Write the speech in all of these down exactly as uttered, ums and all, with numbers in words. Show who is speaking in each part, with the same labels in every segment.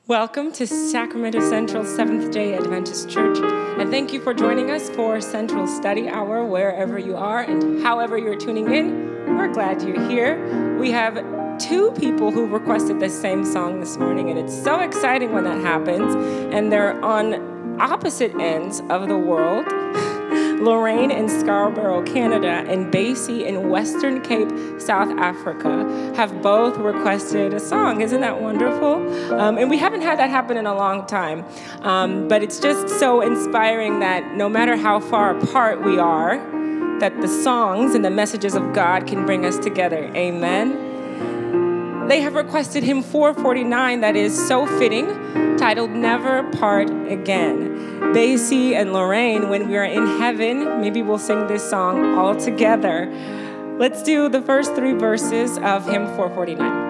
Speaker 1: Welcome to Sacramento Central Seventh-day Adventist Church, and thank you for joining us for Central Study Hour, wherever you are and however you're tuning in. We're glad you're here. We have two people who requested this same song this morning, and it's so exciting when that happens, and they're on opposite ends of the world. Lorraine in Scarborough, Canada, and Basie in Western Cape, South Africa, have both requested a song. Isn't that wonderful? Um, and we haven't had that happen in a long time. Um, but it's just so inspiring that no matter how far apart we are, that the songs and the messages of God can bring us together. Amen. They have requested hymn four forty-nine that is so fitting, titled Never Part Again. Basie and Lorraine, when we are in heaven, maybe we'll sing this song all together. Let's do the first three verses of hymn four forty-nine.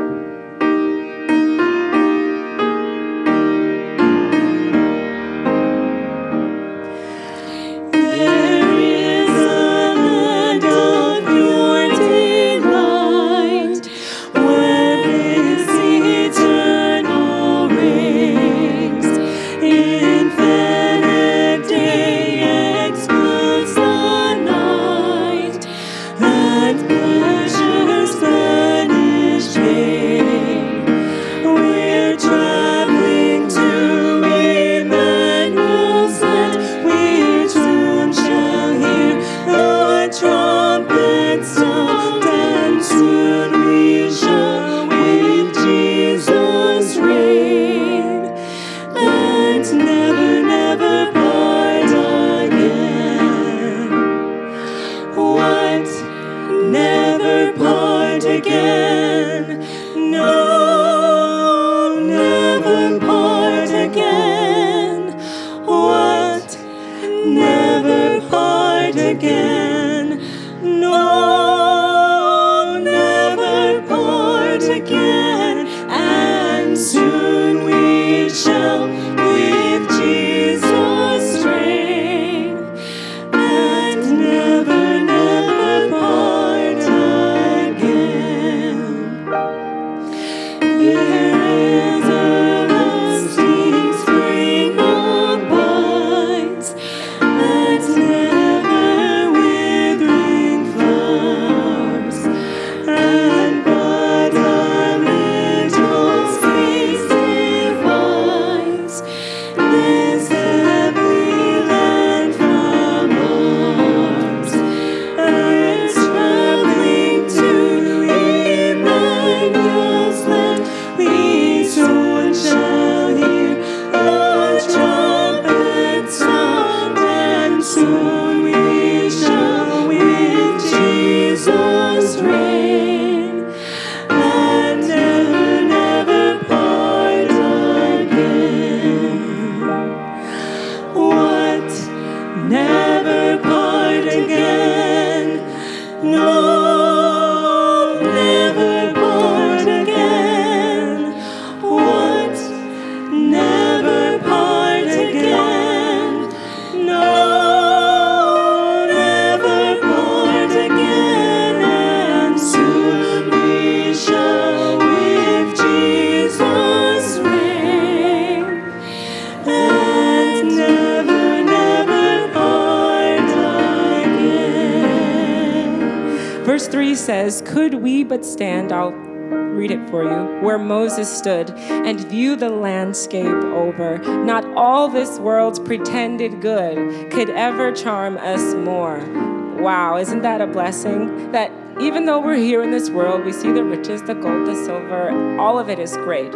Speaker 1: Says, could we but stand, I'll read it for you, where Moses stood and view the landscape over, not all this world's pretended good could ever charm us more. Wow, isn't that a blessing? That even though we're here in this world, we see the riches, the gold, the silver, all of it is great.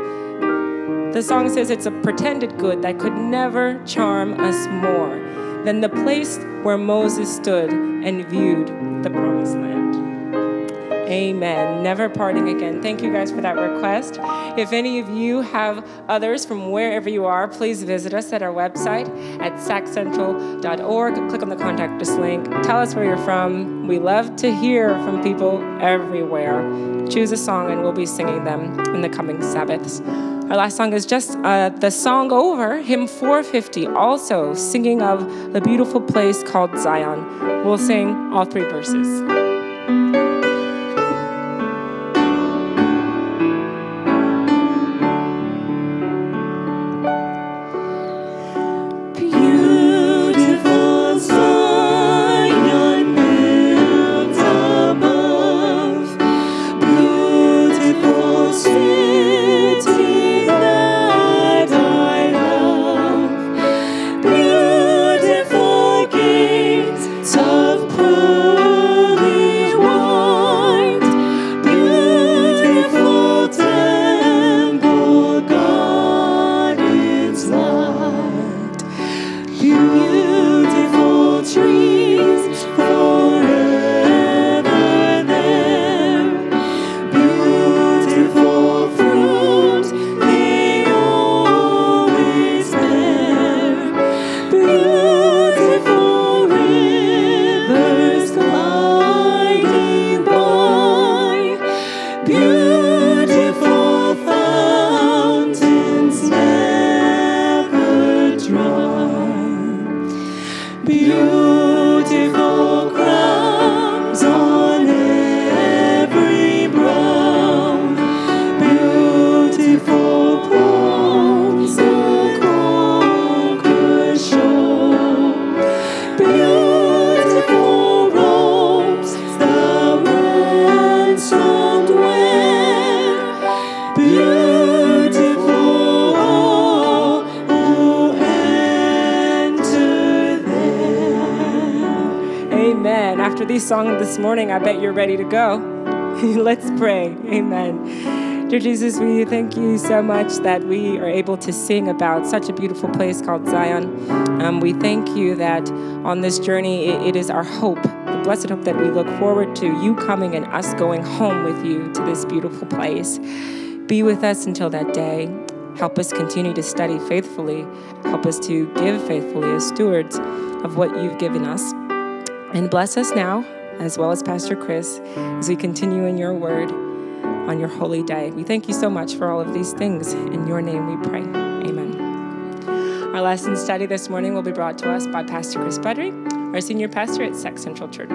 Speaker 1: The song says it's a pretended good that could never charm us more than the place where Moses stood and viewed the promised land. Amen. Never parting again. Thank you guys for that request. If any of you have others from wherever you are, please visit us at our website at sac central dot org. Click on the Contact Us link. Tell us where you're from. We love to hear from people everywhere. Choose a song and we'll be singing them in the coming Sabbaths. Our last song is just uh, the song over, hymn four fifty, also singing of the beautiful place called Zion. We'll sing all three verses. these songs this morning, I bet you're ready to go. Let's pray. Amen. Dear Jesus, we thank you so much that we are able to sing about such a beautiful place called Zion. Um, we thank you that on this journey, it, it is our hope, the blessed hope that we look forward to, you coming and us going home with you to this beautiful place. Be with us until that day. Help us continue to study faithfully. Help us to give faithfully as stewards of what you've given us. And bless us now, as well as Pastor Chris, as we continue in your word on your holy day. We thank you so much for all of these things. In your name we pray. Amen. Our lesson study this morning will be brought to us by Pastor Chris Budry, our senior pastor at Sac Central Church.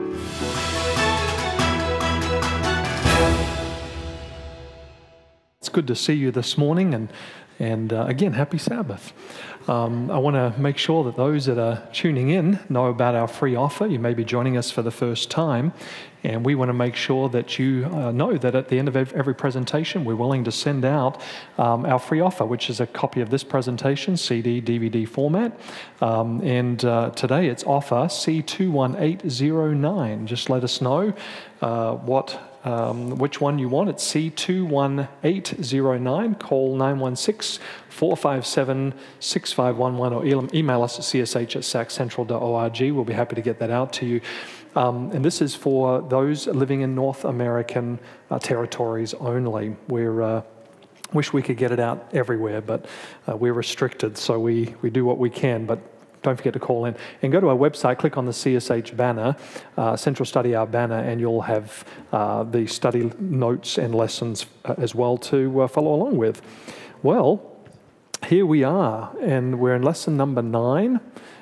Speaker 2: It's good to see you this morning, and and uh, again, happy Sabbath. Um, I want to make sure that those that are tuning in know about our free offer. You may be joining us for the first time, and we want to make sure that you uh, know that at the end of every presentation, we're willing to send out um, our free offer, which is a copy of this presentation, C D, D V D format. Um, and uh, today it's offer C two one eight zero nine. Just let us know uh, what Um, which one you want. It's C two one eight zero nine. Call nine one six, four five seven, six five one one or e- email us at c s h at sac central dot org. We'll be happy to get that out to you. Um, and this is for those living in North American uh, territories only. We're uh, wish we could get it out everywhere, but uh, we're restricted, so we, we do what we can. But don't forget to call in and go to our website, click on the C S H banner, uh, Central Study Hour banner, and you'll have uh, the study notes and lessons uh, as well to uh, follow along with. Well, here we are, and we're in lesson number nine,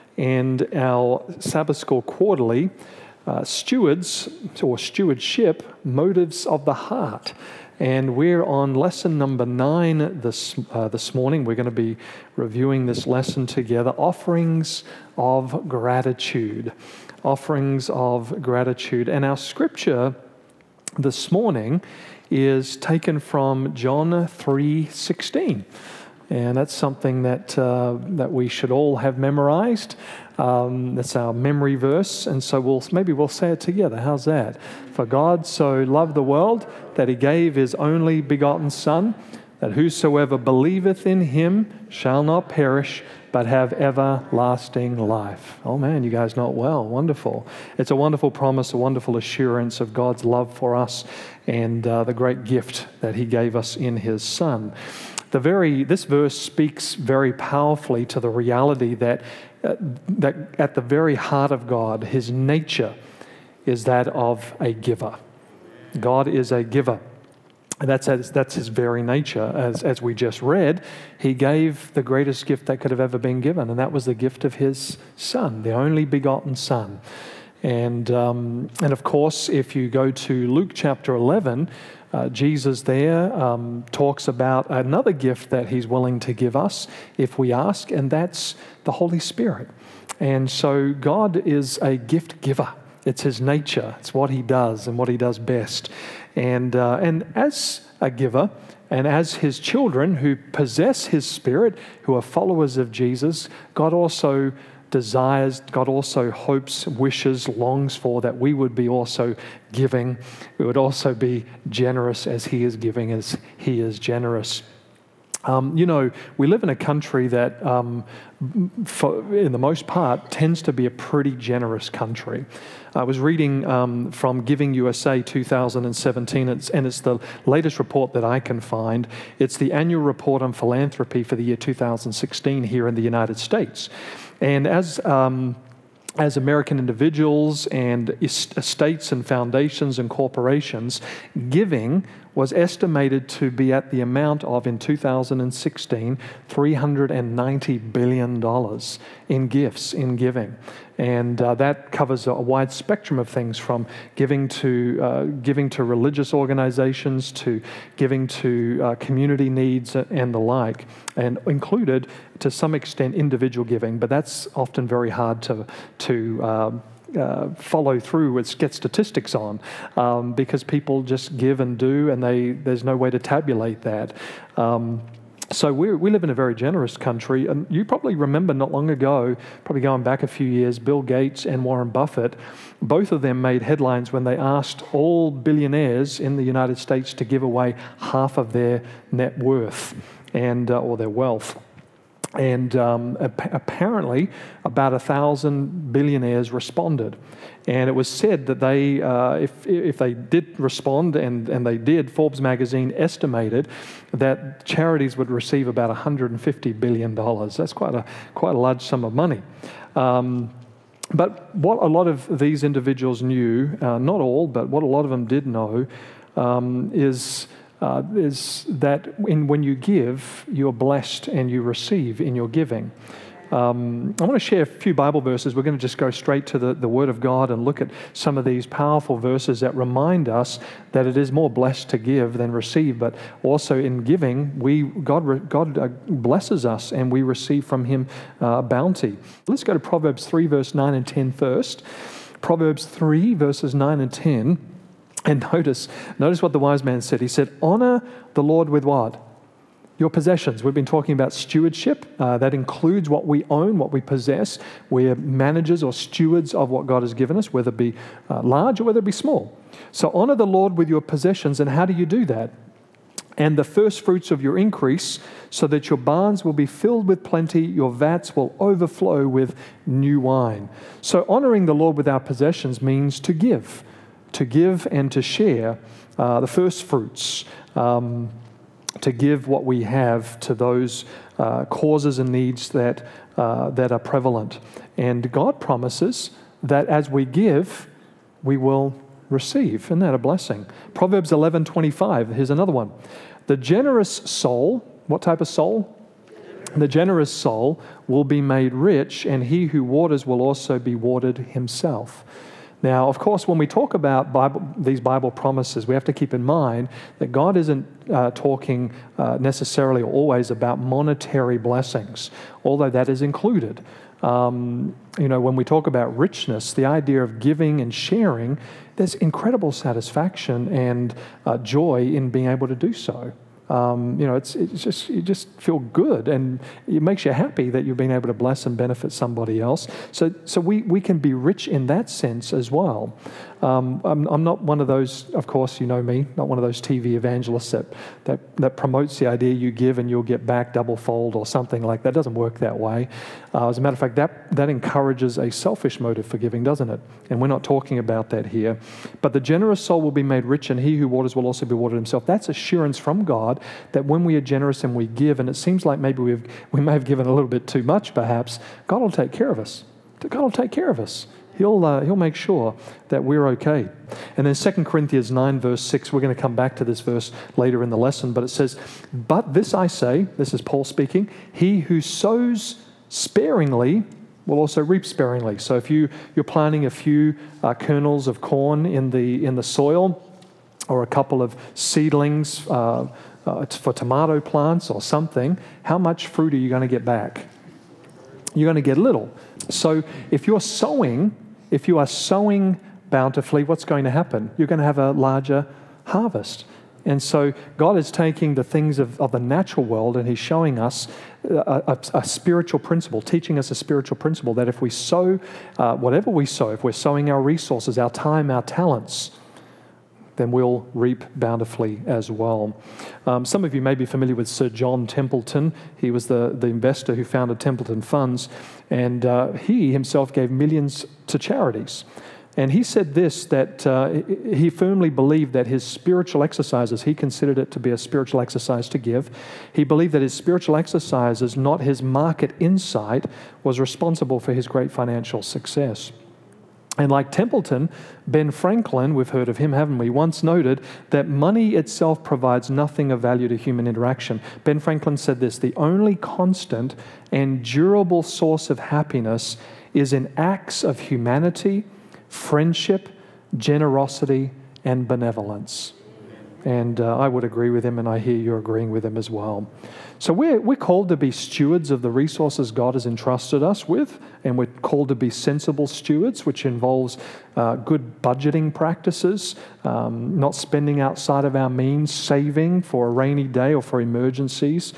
Speaker 2: and our Sabbath School Quarterly, uh, Stewards or Stewardship, Motives of the Heart. And we're on lesson number nine this uh, this morning. We're going to be reviewing this lesson together. Offerings of gratitude. Offerings of gratitude. And our scripture this morning is taken from John three sixteen. And that's something that uh, that we should all have memorized. Um, that's our memory verse, and so we'll maybe we'll say it together. How's that? For God so loved the world that he gave his only begotten Son, that whosoever believeth in him shall not perish, but have everlasting life. Oh man, you guys know it well. Wonderful. It's a wonderful promise, a wonderful assurance of God's love for us, and uh, the great gift that he gave us in his Son. The very this verse speaks very powerfully to the reality that uh, that at the very heart of God, his nature is that of a giver. God is a giver. And that's that's his very nature. As as we just read, he gave the greatest gift that could have ever been given, and that was the gift of his Son, the only begotten Son. And um, and of course, if you go to Luke chapter eleven, Uh, Jesus there um, talks about another gift that he's willing to give us if we ask, and that's the Holy Spirit. And so God is a gift giver. It's his nature. It's what he does and what he does best. And uh, and as a giver and as his children who possess his Spirit, who are followers of Jesus, God also desires, God also hopes, wishes, longs for that we would be also giving. We would also be generous as he is giving, as he is generous. Um, you know, we live in a country that, um, for, in the most part, tends to be a pretty generous country. I was reading um, from Giving U S A two thousand seventeen, it's, and it's the latest report that I can find. It's the annual report on philanthropy for the year two thousand sixteen here in the United States. And as um, as American individuals and estates and foundations and corporations, giving was estimated to be at the amount of, in two thousand sixteen, three hundred ninety billion dollars in gifts, in giving. And uh, that covers a wide spectrum of things, from giving to uh, giving to religious organizations, to giving to uh, community needs and the like, and included to some extent individual giving. But that's often very hard to to uh, uh, follow through with, get statistics on, um, because people just give and do, and they there's no way to tabulate that. Um, So we we live in a very generous country, and you probably remember not long ago, probably going back a few years, Bill Gates and Warren Buffett, both of them made headlines when they asked all billionaires in the United States to give away half of their net worth and uh, or their wealth. And um, ap- apparently, about a thousand billionaires responded, and it was said that they, uh, if if they did respond, and, and they did, Forbes magazine estimated that charities would receive about one hundred fifty billion dollars. That's quite a quite a large sum of money. Um, but what a lot of these individuals knew, uh, not all, but what a lot of them did know, um, is. Uh, is that in, when you give, you're blessed and you receive in your giving. Um, I want to share a few Bible verses. We're going to just go straight to the, the Word of God and look at some of these powerful verses that remind us that it is more blessed to give than receive, but also in giving, we God, God uh, blesses us and we receive from Him uh, bounty. Let's go to Proverbs three, verse nine and ten first. Proverbs three, verses nine and ten. And notice, notice what the wise man said. He said, honor the Lord with what? Your possessions. We've been talking about stewardship. Uh, that includes what we own, what we possess. We're managers or stewards of what God has given us, whether it be uh, large or whether it be small. So honor the Lord with your possessions. And how do you do that? And the first fruits of your increase, so that your barns will be filled with plenty, your vats will overflow with new wine. So honoring the Lord with our possessions means to give. To give and to share uh, the first fruits, um, to give what we have to those uh, causes and needs that uh, that are prevalent. And God promises that as we give, we will receive. Isn't that a blessing? Proverbs eleven twenty-five, here's another one. The generous soul, what type of soul? The generous soul will be made rich, and he who waters will also be watered himself. Now, of course, when we talk about Bible, these Bible promises, we have to keep in mind that God isn't uh, talking uh, necessarily or always about monetary blessings, although that is included. Um, you know, when we talk about richness, the idea of giving and sharing, there's incredible satisfaction and uh, joy in being able to do so. Um, you know, it's it's just you just feel good, and it makes you happy that you've been able to bless and benefit somebody else. So so we, we can be rich in that sense as well. Um, I'm, I'm not one of those, of course, you know me, not one of those T V evangelists that, that, that promotes the idea you give and you'll get back double fold or something like that. It doesn't work that way. Uh, as a matter of fact, that, that encourages a selfish motive for giving, doesn't it? And we're not talking about that here. But the generous soul will be made rich, and he who waters will also be watered himself. That's assurance from God that when we are generous and we give, and it seems like maybe we've, we may have given a little bit too much perhaps, God will take care of us. God will take care of us. He'll, uh, he'll make sure that we're okay. And then Second Corinthians nine, verse six, we're going to come back to this verse later in the lesson, but it says, but this I say, this is Paul speaking, he who sows sparingly will also reap sparingly. So if you, you're planting a few uh, kernels of corn in the, in the soil, or a couple of seedlings uh, uh, for tomato plants or something, how much fruit are you going to get back? You're going to get little. So if you're sowing, if you are sowing bountifully, what's going to happen? You're going to have a larger harvest. And so God is taking the things of, of the natural world, and He's showing us a, a, a spiritual principle, teaching us a spiritual principle that if we sow, uh, whatever we sow, if we're sowing our resources, our time, our talents, then we'll reap bountifully as well. Um, some of you may be familiar with Sir John Templeton. He was the, the investor who founded Templeton Funds, and uh, he himself gave millions to charities. And he said this, that uh, he firmly believed that his spiritual exercises, he considered it to be a spiritual exercise to give. He believed that his spiritual exercises, not his market insight, was responsible for his great financial success. And like Templeton, Ben Franklin, we've heard of him, haven't we, once noted that money itself provides nothing of value to human interaction. Ben Franklin said this, the only constant and durable source of happiness is in acts of humanity, friendship, generosity, and benevolence. And uh, I would agree with him, and I hear you're agreeing with him as well. So we're, we're called to be stewards of the resources God has entrusted us with, and we're called to be sensible stewards, which involves uh, good budgeting practices, um, not spending outside of our means, saving for a rainy day or for emergencies.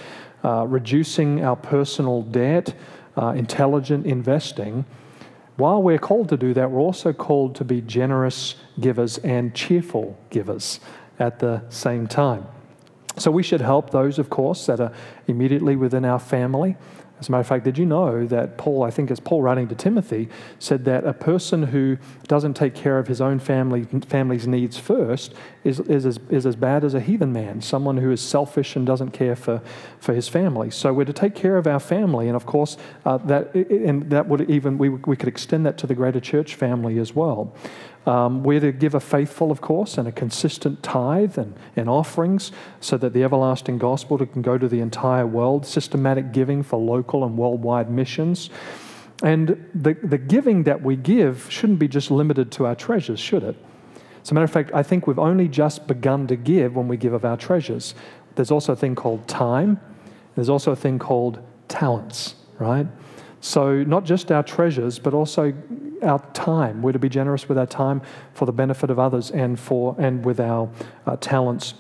Speaker 2: uh, reducing our personal debt, uh, intelligent investing. While we're called to do that, we're also called to be generous givers and cheerful givers at the same time. So we should help those, of course, that are immediately within our family. As a matter of fact, did you know that Paul, I think it's Paul writing to Timothy, said that a person who doesn't take care of his own family family's needs first is, is, as, is as bad as a heathen man, someone who is selfish and doesn't care for, for his family. So we're to take care of our family, and of course, uh, that and that would even, we, we could extend that to the greater church family as well. Um, we're to give a faithful, of course, and a consistent tithe and, and offerings so that the everlasting gospel can go to the entire world, systematic giving for local and worldwide missions. And the, the giving that we give shouldn't be just limited to our treasures, should it? As a matter of fact, I think we've only just begun to give when we give of our treasures. There's also a thing called time. There's also a thing called talents, right? So not just our treasures, but also our time. We're to be generous with our time for the benefit of others and for and with our uh, talents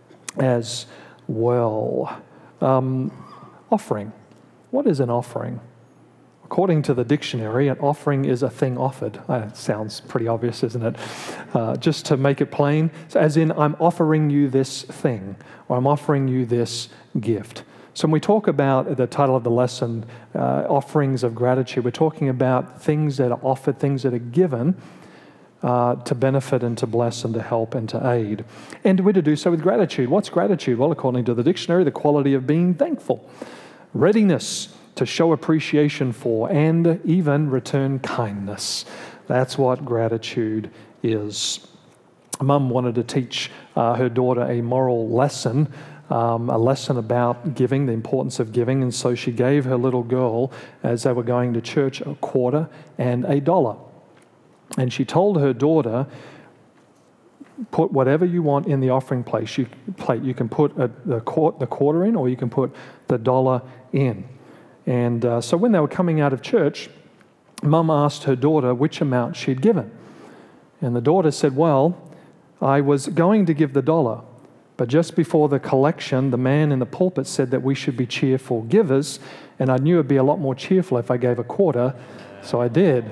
Speaker 2: as well. Um, offering. What is an offering? According to the dictionary, an offering is a thing offered. Uh, sounds pretty obvious, isn't it? Uh, just to make it plain, so as in, I'm offering you this thing, or I'm offering you this gift. So when we talk about the title of the lesson, uh, offerings of gratitude, we're talking about things that are offered, things that are given uh, to benefit and to bless and to help and to aid. And we're to do so with gratitude. What's gratitude? Well, according to the dictionary, the quality of being thankful, readiness to show appreciation for, and even return kindness. That's what gratitude is. Mum wanted to teach uh, her daughter a moral lesson, um, a lesson about giving, the importance of giving, and so she gave her little girl, as they were going to church, a quarter and a dollar. And she told her daughter, put whatever you want in the offering plate. You, plate. You can put a, the, quart, the quarter in, or you can put the dollar in. And uh, so when they were coming out of church, Mum asked her daughter which amount she'd given. And the daughter said, well, I was going to give the dollar, but just before the collection, the man in the pulpit said that we should be cheerful givers, and I knew it'd be a lot more cheerful if I gave a quarter, so I did.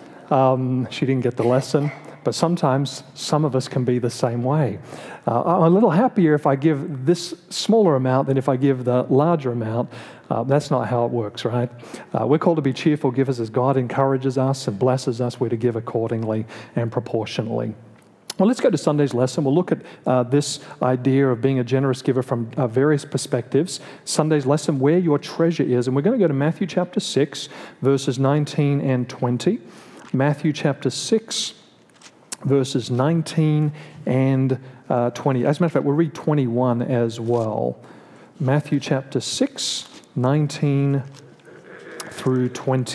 Speaker 2: Um, she didn't get the lesson, but sometimes some of us can be the same way. Uh, I'm a little happier if I give this smaller amount than if I give the larger amount. Uh, that's not how it works, right? Uh, we're called to be cheerful givers as God encourages us and blesses us. We're to give accordingly and proportionally. Well, let's go to Sunday's lesson. We'll look at uh, this idea of being a generous giver from uh, various perspectives. Sunday's lesson, where your treasure is. And we're going to go to Matthew chapter six, verses nineteen and twenty. Matthew chapter six, verses nineteen and uh, twenty. As a matter of fact, we'll read twenty-one as well. Matthew chapter six, nineteen through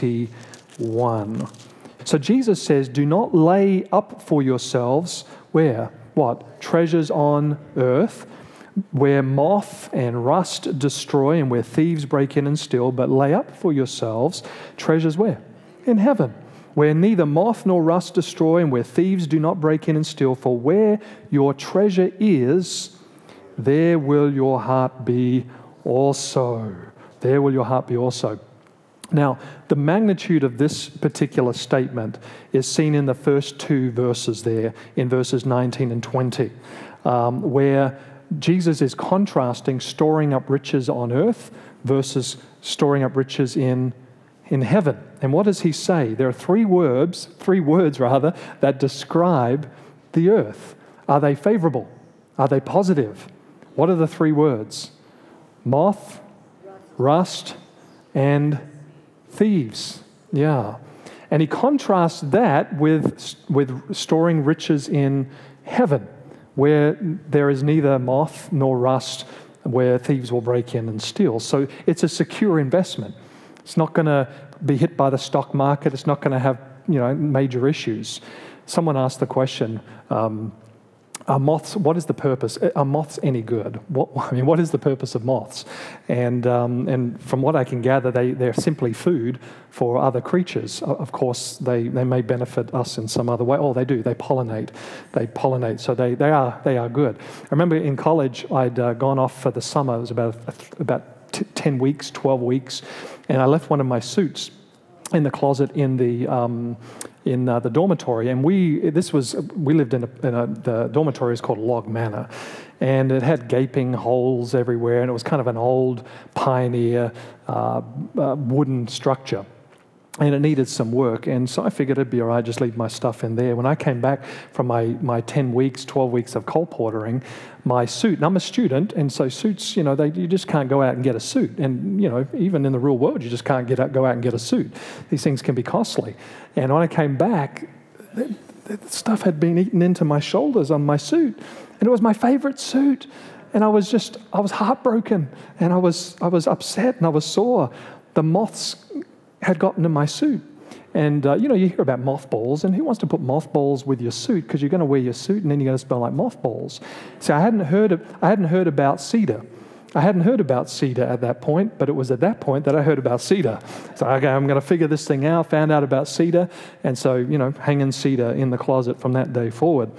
Speaker 2: twenty-one. So Jesus says, do not lay up for yourselves, where? What? Treasures on earth, where moth and rust destroy and where thieves break in and steal, but lay up for yourselves treasures where? In heaven, where neither moth nor rust destroy and where thieves do not break in and steal. For where your treasure is, there will your heart be also. There will your heart be also. Now, the magnitude of this particular statement is seen in the first two verses there, in verses nineteen and twenty, um, where Jesus is contrasting storing up riches on earth versus storing up riches in, in heaven. And what does he say? There are three words, three words rather, that describe the earth. Are they favorable? Are they positive? What are the three words? Moth, rust, and thieves. Yeah. And he contrasts that with, with storing riches in heaven, where there is neither moth nor rust, where thieves will break in and steal. So it's a secure investment. It's not going to be hit by the stock market. It's not going to have, you know, major issues. Someone asked the question, um, are moths, what is the purpose? Are moths any good? What, I mean, what is the purpose of moths? And um, and from what I can gather, they, they're simply food for other creatures. Of course, they, they may benefit us in some other way. Oh, they do. They pollinate. They pollinate. So they, they are they are good. I remember in college, I'd uh, gone off for the summer. It was about about t- ten weeks, twelve weeks, and I left one of my suits in the closet in the um, in uh, the dormitory. And we this was we lived in a, in a the dormitory is called Log Manor, and it had gaping holes everywhere, and it was kind of an old pioneer uh, uh, wooden structure. And it needed some work, and so I figured it'd be all right, just leave my stuff in there. When I came back from my, my ten weeks, twelve weeks of colporteuring, my suit, and I'm a student, and so suits, you know, they, you just can't go out and get a suit. And, you know, even in the real world, you just can't get out, go out and get a suit. These things can be costly. And when I came back, the, the stuff had been eaten into my shoulders on my suit, and it was my favorite suit. And I was just, I was heartbroken, and I was, I was upset, and I was sore. The moths had gotten in my suit. And, uh, you know, you hear about mothballs, and who wants to put mothballs with your suit? Because you're going to wear your suit, and then you're going to smell like mothballs. So I hadn't heard of, I hadn't heard about cedar. I hadn't heard about cedar at that point, but it was at that point that I heard about cedar. So, okay, I'm going to figure this thing out, found out about cedar, and so, you know, hanging cedar in the closet from that day forward.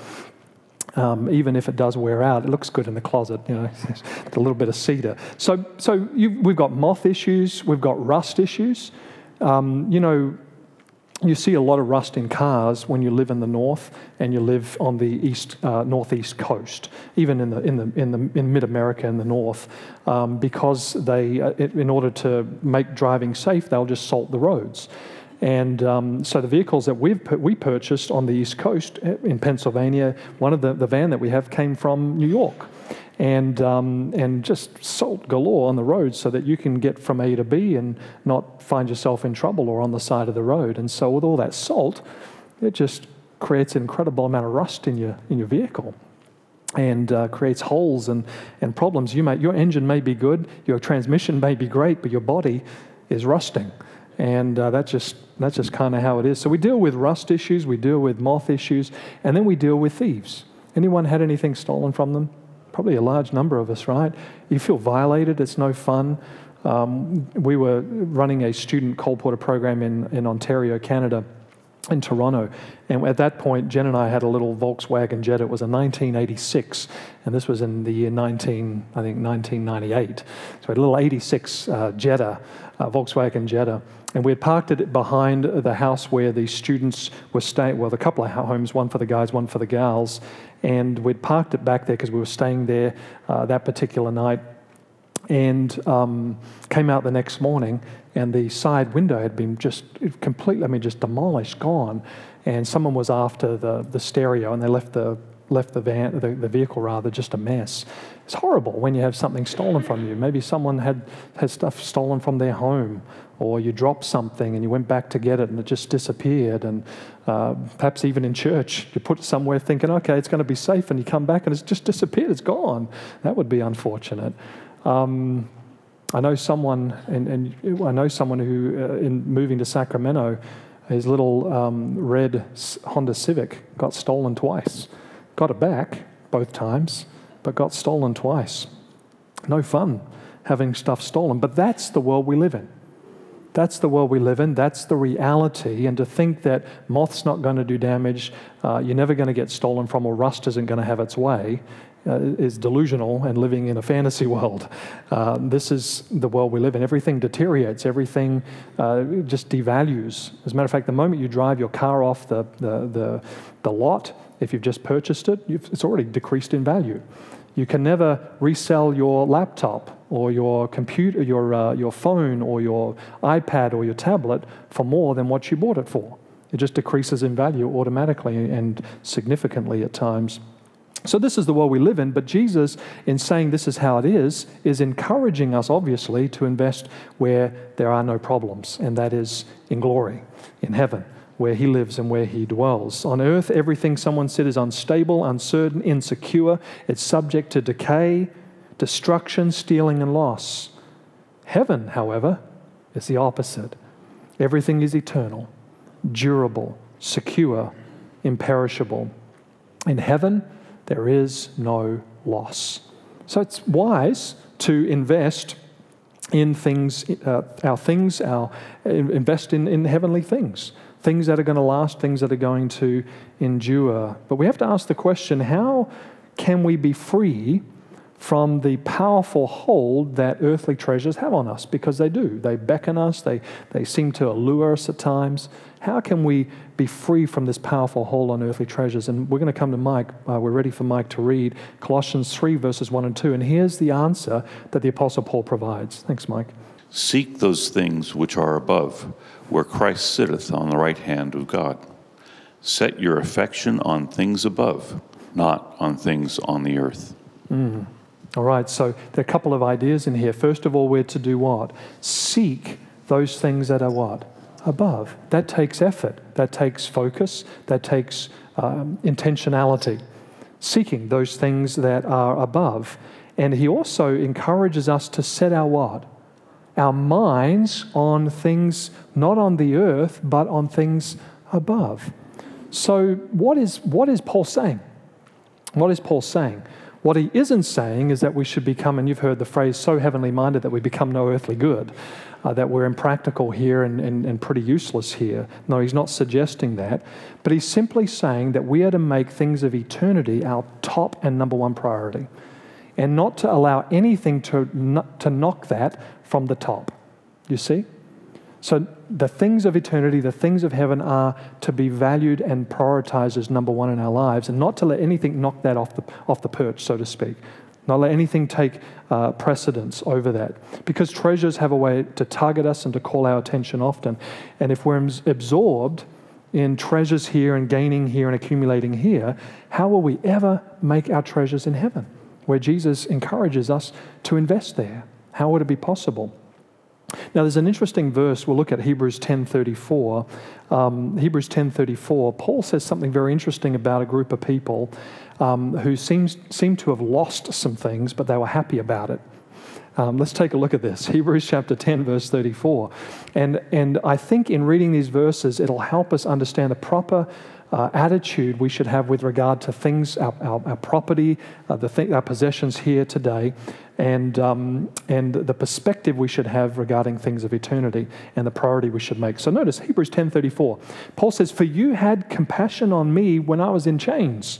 Speaker 2: Um, even if it does wear out, it looks good in the closet, you know, a little bit of cedar. So, so you, we've got moth issues, we've got rust issues. Um, you know, you see a lot of rust in cars when you live in the north and you live on the east, uh, northeast coast, even in the in the in the in mid-America in the north, um, because they, uh, in order to make driving safe, they'll just salt the roads. And um, so the vehicles that we've we purchased on the East Coast in Pennsylvania, one of the, the van that we have came from New York. And um, and just salt galore on the road so that you can get from A to B and not find yourself in trouble or on the side of the road. And so with all that salt, it just creates an incredible amount of rust in your in your vehicle, and uh, creates holes and, and problems. You may, your engine may be good, your transmission may be great, but your body is rusting. And uh, that's just that's just kind of how it is. So we deal with rust issues, we deal with moth issues, and then we deal with thieves. Anyone had anything stolen from them? Probably a large number of us, right? You feel violated, it's no fun. Um, we were running a student colporteur program in, in Ontario, Canada, in Toronto. And at that point, Jen and I had a little Volkswagen Jetta. It was a nineteen eighty-six, and this was in the year nineteen, I think nineteen ninety-eight. So we had a little eighty-six uh, Jetta, uh, Volkswagen Jetta, and we had parked it behind the house where the students were staying. Well, a couple of homes, one for the guys, one for the gals, and we'd parked it back there because we were staying there uh, that particular night. And um, came out the next morning, and the side window had been just completely, I mean, just demolished, gone. And someone was after the, the stereo, and they left the left the van, the, the vehicle rather, just a mess. It's horrible when you have something stolen from you. Maybe someone had had stuff stolen from their home, or you dropped something and you went back to get it and it just disappeared. And uh, perhaps even in church, you put it somewhere thinking, okay, it's going to be safe, and you come back and it's just disappeared. It's gone. That would be unfortunate. Um, I know someone, and, and I know someone who, uh, in moving to Sacramento, his little um, red Honda Civic got stolen twice. Got it back both times, but got stolen twice. No fun having stuff stolen, but that's the world we live in. That's the world we live in. That's the reality. And to think that moth's not going to do damage, uh, you're never going to get stolen from, or rust isn't going to have its way, Uh, is delusional and living in a fantasy world. Uh, this is the world we live in. Everything deteriorates. Everything uh, just devalues. As a matter of fact, the moment you drive your car off the the the, the lot, if you've just purchased it, you've, it's already decreased in value. You can never resell your laptop or your computer, your uh, your phone or your iPad or your tablet for more than what you bought it for. It just decreases in value automatically and significantly at times. So this is the world we live in, but Jesus, in saying this is how it is, is encouraging us, obviously, to invest where there are no problems, and that is in glory, in heaven, where he lives and where he dwells. On earth, everything, someone said, is unstable, uncertain, insecure. It's subject to decay, destruction, stealing, and loss. Heaven, however, is the opposite. Everything is eternal, durable, secure, imperishable. In heaven, there is no loss. So it's wise to invest in things, uh, our things, our invest in, in heavenly things, things that are going to last, things that are going to endure. But we have to ask the question, how can we be free from the powerful hold that earthly treasures have on us, because they do. They beckon us. They, they seem to allure us at times. How can we be free from this powerful hold on earthly treasures? And we're going to come to Mike. Uh, we're ready for Mike to read Colossians three, verses one and two. And here's the answer that the Apostle Paul provides. Thanks, Mike.
Speaker 3: Seek those things which are above, where Christ sitteth on the right hand of God. Set your affection on things above, not on things on the earth.
Speaker 2: Mm. All right, so there are a couple of ideas in here. First of all, we're to do what? Seek those things that are what? Above. That takes effort. That takes focus. That takes um, intentionality. Seeking those things that are above. And he also encourages us to set our what? Our minds on things not on the earth, but on things above. So what is what is Paul saying? What is Paul saying? What he isn't saying is that we should become, and you've heard the phrase, so heavenly minded that we become no earthly good, uh, that we're impractical here and, and, and pretty useless here. No, he's not suggesting that. But he's simply saying that we are to make things of eternity our top and number one priority, and not to allow anything to, to knock that from the top. You see? So the things of eternity, the things of heaven are to be valued and prioritized as number one in our lives, and not to let anything knock that off the off the perch, so to speak. Not let anything take uh, precedence over that. Because treasures have a way to target us and to call our attention often. And if we're absorbed in treasures here and gaining here and accumulating here, how will we ever make our treasures in heaven, where Jesus encourages us to invest there? How would it be possible? Now, there's an interesting verse. We'll look at Hebrews ten thirty-four. Um, Hebrews ten thirty-four, Paul says something very interesting about a group of people um, who seems seem to have lost some things, but they were happy about it. Um, let's take a look at this. Hebrews chapter ten, verse thirty-four. And, and I think in reading these verses, it'll help us understand the proper Uh, attitude we should have with regard to things, our, our, our property, uh, the thing, our possessions here today, and um, and the perspective we should have regarding things of eternity and the priority we should make. So notice Hebrews ten thirty-four. Paul says, "For you had compassion on me when I was in chains."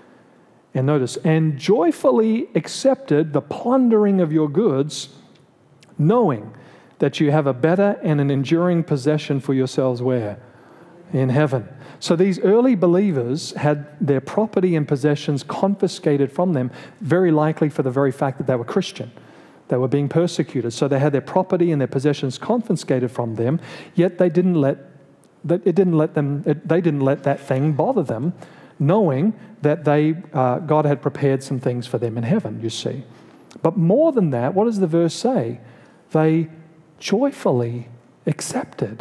Speaker 2: And notice, "and joyfully accepted the plundering of your goods, knowing that you have a better and an enduring possession for yourselves where? In heaven." So these early believers had their property and possessions confiscated from them, very likely for the very fact that they were Christian. They were being persecuted. So they had their property and their possessions confiscated from them, yet they didn't let that it didn't let them it, they didn't let that thing bother them, knowing that they uh, God had prepared some things for them in heaven, you see. But more than that, what does the verse say? They joyfully accepted.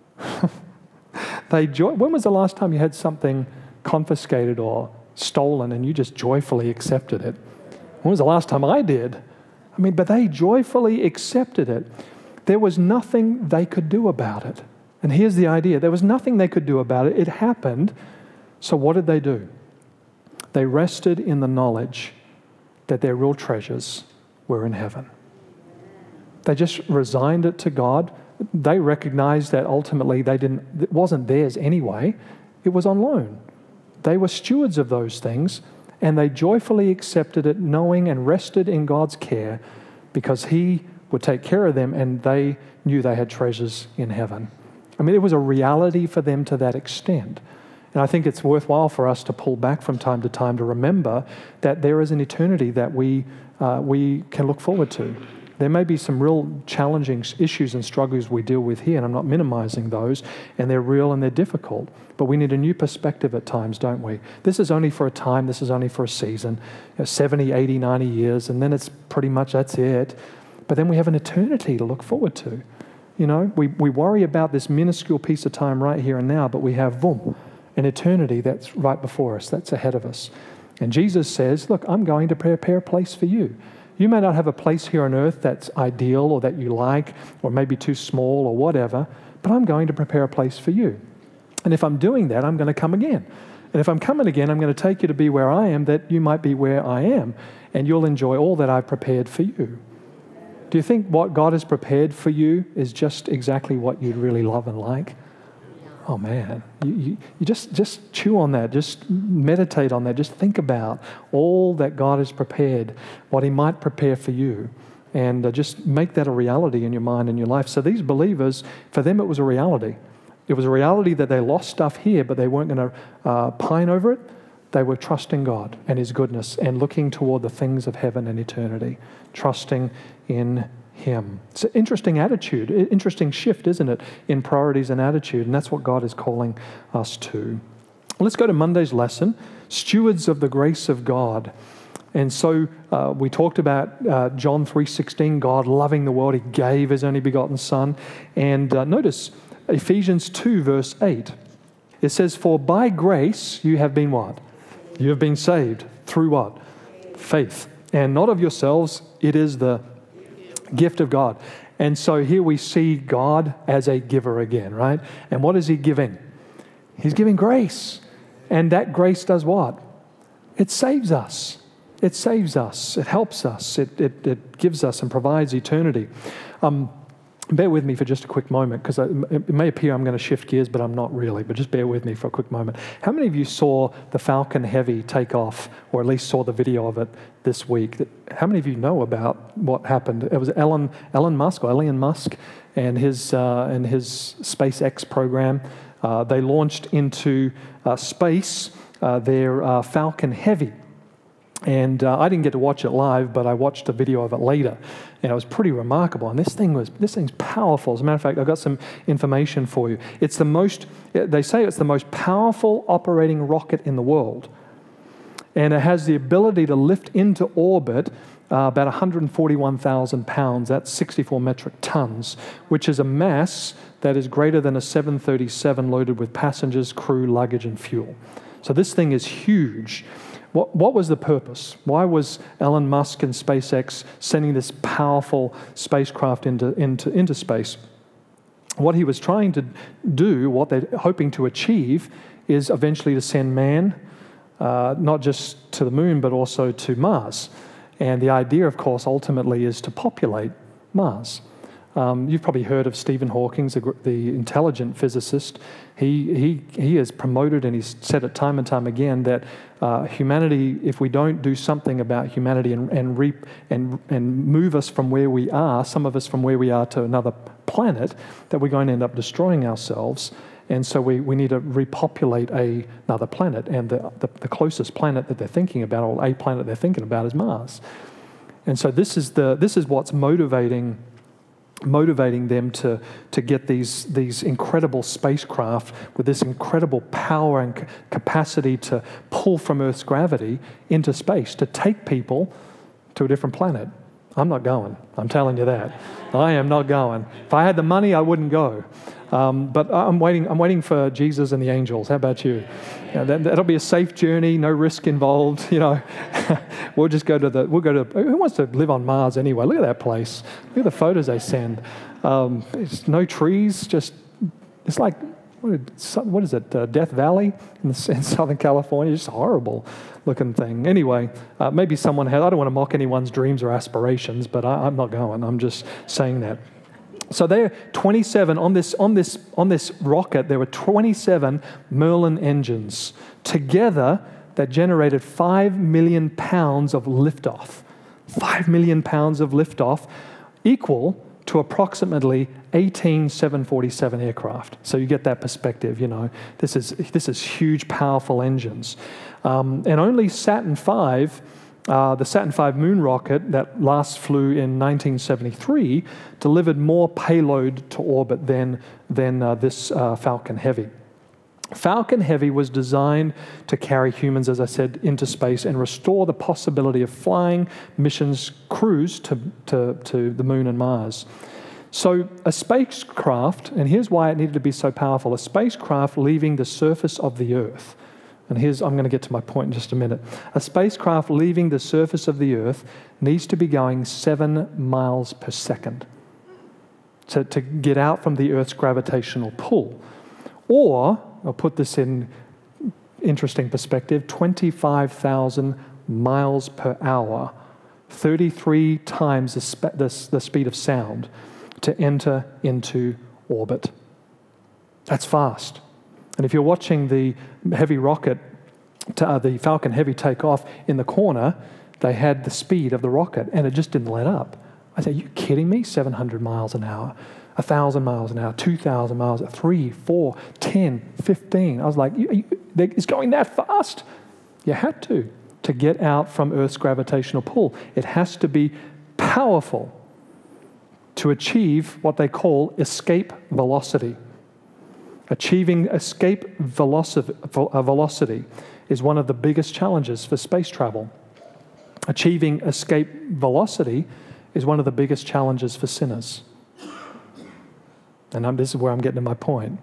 Speaker 2: They joy- when was the last time you had something confiscated or stolen and you just joyfully accepted it? When was the last time I did? I mean, but they joyfully accepted it. There was nothing they could do about it. And here's the idea. There was nothing they could do about it. It happened. So what did they do? They rested in the knowledge that their real treasures were in heaven. They just resigned it to God. They recognized that ultimately they didn't, it wasn't theirs anyway. It was on loan. They were stewards of those things, and they joyfully accepted it, knowing and rested in God's care because He would take care of them, and they knew they had treasures in heaven. I mean, it was a reality for them to that extent. And I think it's worthwhile for us to pull back from time to time to remember that there is an eternity that we uh, we can look forward to. There may be some real challenging issues and struggles we deal with here, and I'm not minimizing those, and they're real and they're difficult. But we need a new perspective at times, don't we? This is only for a time, this is only for a season, you know, seventy, eighty, ninety years, and then it's pretty much that's it. But then we have an eternity to look forward to. You know, we, we worry about this minuscule piece of time right here and now, but we have, boom, an eternity that's right before us, that's ahead of us. And Jesus says, look, I'm going to prepare a place for you. You may not have a place here on earth that's ideal or that you like or maybe too small or whatever, but I'm going to prepare a place for you. And if I'm doing that, I'm going to come again. And if I'm coming again, I'm going to take you to be where I am, that you might be where I am, and you'll enjoy all that I've prepared for you. Do you think what God has prepared for you is just exactly what you'd really love and like? Oh man, you, you, you just, just chew on that, just meditate on that, just think about all that God has prepared, what he might prepare for you, and uh, just make that a reality in your mind and your life. So these believers, for them it was a reality. It was a reality that they lost stuff here, but they weren't going to uh, pine over it. They were trusting God and his goodness and looking toward the things of heaven and eternity, trusting in him. It's an interesting attitude, interesting shift, isn't it, in priorities and attitude, and that's what God is calling us to. Let's go to Monday's lesson, stewards of the grace of God. And so uh, we talked about uh, John three sixteen, God loving the world, he gave his only begotten Son. And uh, notice Ephesians two verse eight. It says, for by grace you have been what? You have been saved through what? Faith. And not of yourselves, it is the gift of God. And so here we see God as a giver again, right? And what is he giving? He's giving grace. And that grace does what? It saves us. It saves us. It helps us. It, it, it gives us and provides eternity. Um, bear with me for just a quick moment, because it may appear I'm going to shift gears, but I'm not really. But just bear with me for a quick moment. How many of you saw the Falcon Heavy take off, or at least saw the video of it this week? How many of you know about what happened? It was Elon, Elon Musk, or Elon Musk, and his uh, and his SpaceX program. Uh, they launched into uh, space uh, their uh, Falcon Heavy. And uh, I didn't get to watch it live, but I watched a video of it later, and it was pretty remarkable. And this thing was this thing's powerful. As a matter of fact, I've got some information for you. It's the most. They say it's the most powerful operating rocket in the world, and it has the ability to lift into orbit uh, about one hundred forty-one thousand pounds. That's sixty-four metric tons, which is a mass that is greater than a seven thirty-seven loaded with passengers, crew, luggage, and fuel. So this thing is huge. What, what was the purpose? Why was Elon Musk and SpaceX sending this powerful spacecraft into, into, into space? What he was trying to do, what they're hoping to achieve, is eventually to send man, uh, not just to the moon, but also to Mars. And the idea, of course, ultimately is to populate Mars. Um, you've probably heard of Stephen Hawking, the, the intelligent physicist. He he he has promoted, and he's said it time and time again, that uh, humanity, if we don't do something about humanity and and reap and and move us from where we are, some of us from where we are to another planet, that we're going to end up destroying ourselves. And so we, we need to repopulate a, another planet. And the, the the closest planet that they're thinking about, or a planet they're thinking about, is Mars. And so this is the this is what's motivating. motivating them to, to get these, these incredible spacecraft with this incredible power and c- capacity to pull from Earth's gravity into space, to take people to a different planet. I'm not going. I'm telling you that. I am not going. If I had the money, I wouldn't go. Um, but I'm waiting. I'm waiting for Jesus and the angels. How about you? Yeah, that, that'll be a safe journey, no risk involved. You know, we'll just go to the. We'll go to. Who wants to live on Mars anyway? Look at that place. Look at the photos they send. Um, it's no trees. Just it's like what, what is it? Uh, Death Valley in, the, in Southern California. Just a horrible looking thing. Anyway, uh, maybe someone had. I don't want to mock anyone's dreams or aspirations, but I, I'm not going. I'm just saying that. So there, twenty-seven on this on this on this rocket. There were twenty-seven Merlin engines together that generated five million pounds of liftoff. Five million pounds of liftoff, equal to approximately eighteen seven forty-seven aircraft. So you get that perspective. You know, this is this is huge, powerful engines, um, and only Saturn five. Uh, the Saturn five moon rocket that last flew in nineteen seventy-three delivered more payload to orbit than, than uh, this uh, Falcon Heavy. Falcon Heavy was designed to carry humans, as I said, into space and restore the possibility of flying missions crews to, to, to the moon and Mars. So a spacecraft, and here's why it needed to be so powerful, a spacecraft leaving the surface of the Earth. And here's, I'm going to get to my point in just a minute. A spacecraft leaving the surface of the Earth needs to be going seven miles per second to, to get out from the Earth's gravitational pull. Or, I'll put this in interesting perspective, twenty-five thousand miles per hour, thirty-three times the, spe- the, the speed of sound, to enter into orbit. That's fast. And if you're watching the heavy rocket, to, uh, the Falcon Heavy take off in the corner, they had the speed of the rocket and it just didn't let up. I said, are you kidding me? seven hundred miles an hour, one thousand miles an hour, two thousand miles, three, four, ten, fifteen. I was like, you, you, it's going that fast. You had to, to get out from Earth's gravitational pull. It has to be powerful to achieve what they call escape velocity. Achieving escape velocity, velocity is one of the biggest challenges for space travel. Achieving escape velocity is one of the biggest challenges for sinners. And I'm, this is where I'm getting to my point.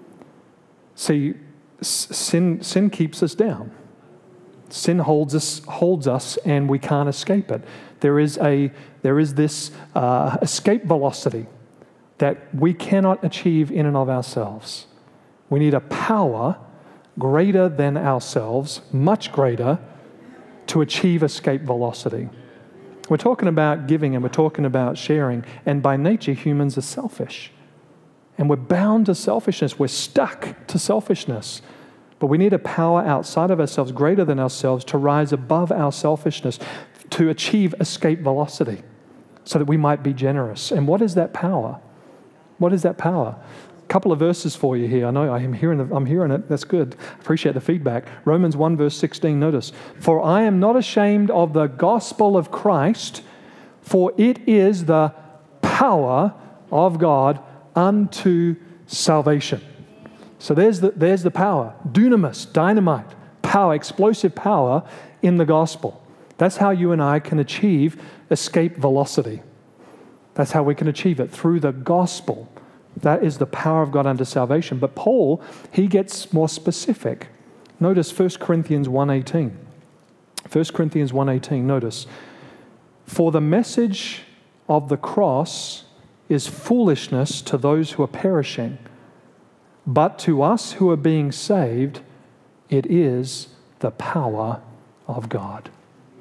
Speaker 2: See, sin, sin keeps us down. Sin holds us, holds us, and we can't escape it. There is a, there is this uh, escape velocity that we cannot achieve in and of ourselves. We need a power greater than ourselves, much greater, to achieve escape velocity. We're talking about giving and we're talking about sharing, and by nature, humans are selfish. And we're bound to selfishness. We're stuck to selfishness. But we need a power outside of ourselves, greater than ourselves, to rise above our selfishness, to achieve escape velocity, so that we might be generous. And what is that power? What is that power? A couple of verses for you here. I know I am hearing, the, I'm hearing it. That's good. Appreciate the feedback. Romans one, verse sixteen, notice. For I am not ashamed of the gospel of Christ, for it is the power of God unto salvation. So there's the, there's the power. Dunamis, dynamite, power, explosive power in the gospel. That's how you and I can achieve escape velocity. That's how we can achieve it, through the gospel. That is the power of God unto salvation. But Paul, he gets more specific. Notice First Corinthians one eighteen. First Corinthians one eighteen, notice. For the message of the cross is foolishness to those who are perishing, but to us who are being saved, it is the power of God.